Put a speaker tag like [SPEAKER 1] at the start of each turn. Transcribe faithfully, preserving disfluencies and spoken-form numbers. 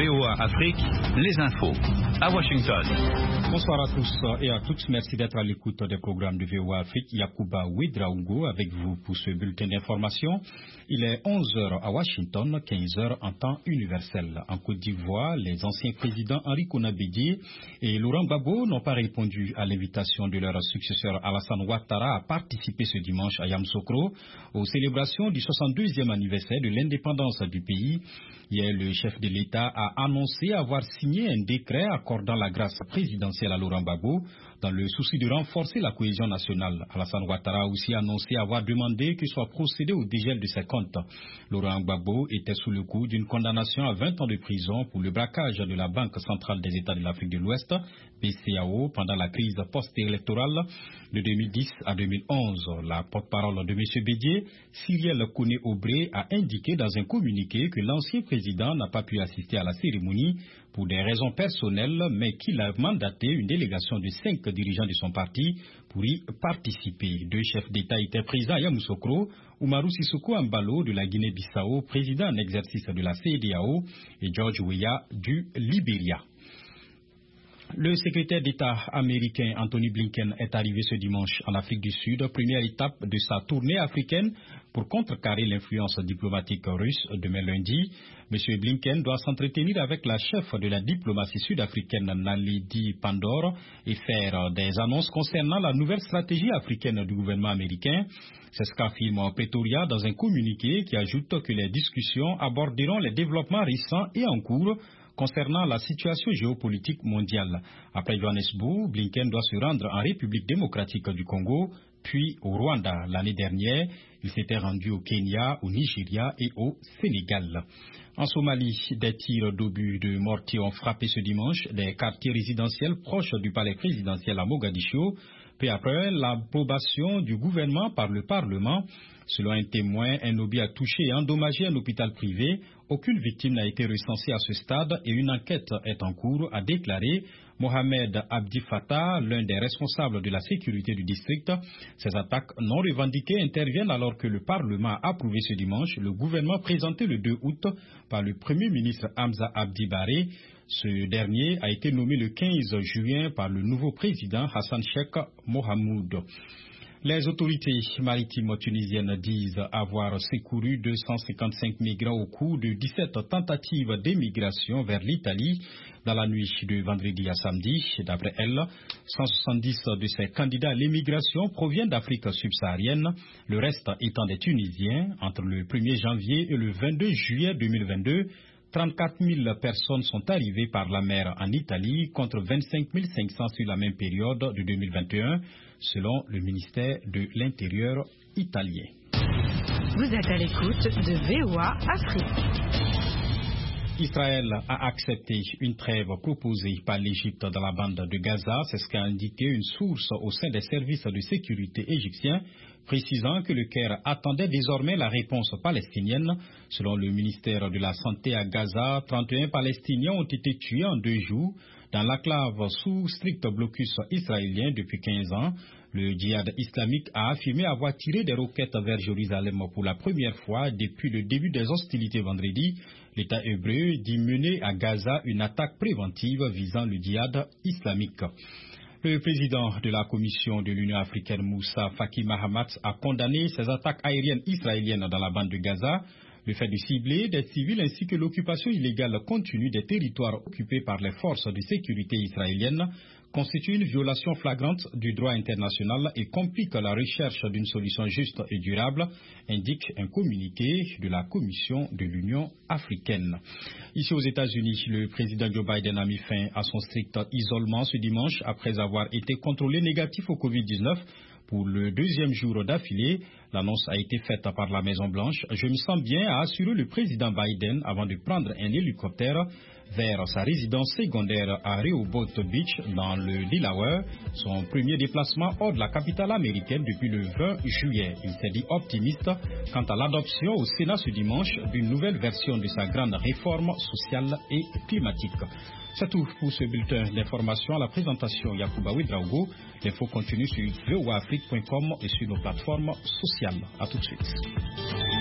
[SPEAKER 1] V O A Afrique, les infos à Washington.
[SPEAKER 2] Bonsoir à tous et à toutes. Merci d'être à l'écoute des programmes de V O A Afrique. Yacouba Ouedraogo avec vous pour ce bulletin d'information. Il est onze heures à Washington, quinze heures en temps universel. En Côte d'Ivoire, les anciens présidents Henri Konaté Dié et Laurent Gbagbo n'ont pas répondu à l'invitation de leur successeur Alassane Ouattara à participer ce dimanche à Yamoussoukro aux célébrations du soixante-deuxième anniversaire de l'indépendance du pays. Hier, le chef de l'État a annoncé avoir signé un décret accordant la grâce présidentielle à Laurent Gbagbo dans le souci de renforcer la cohésion nationale. Alassane Ouattara a aussi annoncé avoir demandé que soit procédé au dégel de ses comptes. Laurent Gbagbo était sous le coup d'une condamnation à vingt ans de prison pour le braquage de la Banque centrale des États de l'Afrique de l'Ouest, B C A O, pendant la crise post-électorale de deux mille dix à deux mille onze. La porte-parole de M. Bédié, Cyrielle Kone-Obré, a indiqué dans un communiqué que l'ancien président n'a pas pu assister à la cérémonie pour des raisons personnelles, mais qu'il a mandaté une délégation de cinq dirigeants de son parti pour y participer. Deux chefs d'État étaient présents à Yamoussoukro, Oumarou Sissoko Embalo de la Guinée-Bissau, président en exercice de la C E D E A O, et George Weah du Libéria. Le secrétaire d'État américain Anthony Blinken est arrivé ce dimanche en Afrique du Sud, première étape de sa tournée africaine pour contrecarrer l'influence diplomatique russe. Demain lundi, M. Blinken doit s'entretenir avec la chef de la diplomatie sud-africaine Naledi Pandor et faire des annonces concernant la nouvelle stratégie africaine du gouvernement américain. C'est ce qu'affirme Pretoria dans un communiqué qui ajoute que les discussions aborderont les développements récents et en cours concernant la situation géopolitique mondiale. Après Johannesburg, Blinken doit se rendre en République démocratique du Congo, puis au Rwanda. L'année dernière, il s'était rendu au Kenya, au Nigeria et au Sénégal. En Somalie, des tirs d'obus de mortier ont frappé ce dimanche des quartiers résidentiels proches du palais présidentiel à Mogadiscio, peu après l'approbation du gouvernement par le Parlement. Selon un témoin, un obus a touché et endommagé un hôpital privé. Aucune victime n'a été recensée à ce stade et une enquête est en cours, a déclaré Mohamed Abdi Fattah, l'un des responsables de la sécurité du district. Ces attaques non revendiquées interviennent alors que le Parlement a approuvé ce dimanche le gouvernement présenté le deux août par le Premier ministre Hamza Abdi Baré. Ce dernier a été nommé le quinze juin par le nouveau président Hassan Sheikh Mohamoud. Les autorités maritimes tunisiennes disent avoir secouru deux cent cinquante-cinq migrants au cours de dix-sept tentatives d'émigration vers l'Italie dans la nuit de vendredi à samedi. D'après elles, cent soixante-dix de ces candidats à l'émigration proviennent d'Afrique subsaharienne, le reste étant des Tunisiens. Entre le premier janvier et le vingt-deux juillet deux mille vingt-deux, trente-quatre mille personnes sont arrivées par la mer en Italie contre vingt-cinq mille cinq cents sur la même période de deux mille vingt et un, selon le ministère de l'Intérieur italien.
[SPEAKER 3] Vous êtes à l'écoute de V O A Afrique.
[SPEAKER 2] Israël a accepté une trêve proposée par l'Égypte dans la bande de Gaza. C'est ce qu'a indiqué une source au sein des services de sécurité égyptiens, précisant que le Caire attendait désormais la réponse palestinienne. Selon le ministère de la Santé à Gaza, trente et un Palestiniens ont été tués en deux jours dans l'enclave sous strict blocus israélien depuis quinze ans. Le djihad islamique a affirmé avoir tiré des roquettes vers Jérusalem pour la première fois depuis le début des hostilités vendredi. L'État hébreu dit mener à Gaza une attaque préventive visant le djihad islamique. Le président de la Commission de l'Union africaine, Moussa Faki Mahamat, a condamné ces attaques aériennes israéliennes dans la bande de Gaza. Le fait de cibler des civils ainsi que l'occupation illégale continue des territoires occupés par les forces de sécurité israéliennes constitue une violation flagrante du droit international et complique la recherche d'une solution juste et durable, indique un communiqué de la Commission de l'Union africaine. Ici aux États-Unis, le président Joe Biden a mis fin à son strict isolement ce dimanche après avoir été contrôlé négatif au covid dix-neuf. Pour le deuxième jour d'affilée, l'annonce a été faite par la Maison-Blanche. Je me sens bien, a assuré le président Biden avant de prendre un hélicoptère vers sa résidence secondaire à Rehoboth Beach dans le Delaware, son premier déplacement hors de la capitale américaine depuis le vingt juillet. Il s'est dit optimiste quant à l'adoption au Sénat ce dimanche d'une nouvelle version de sa grande réforme sociale et climatique. C'est tout pour ce bulletin d'information. À la présentation, Yacouba Ouedraogo. L'info continue sur v o a afrique point com et sur nos plateformes sociales. À tout de suite.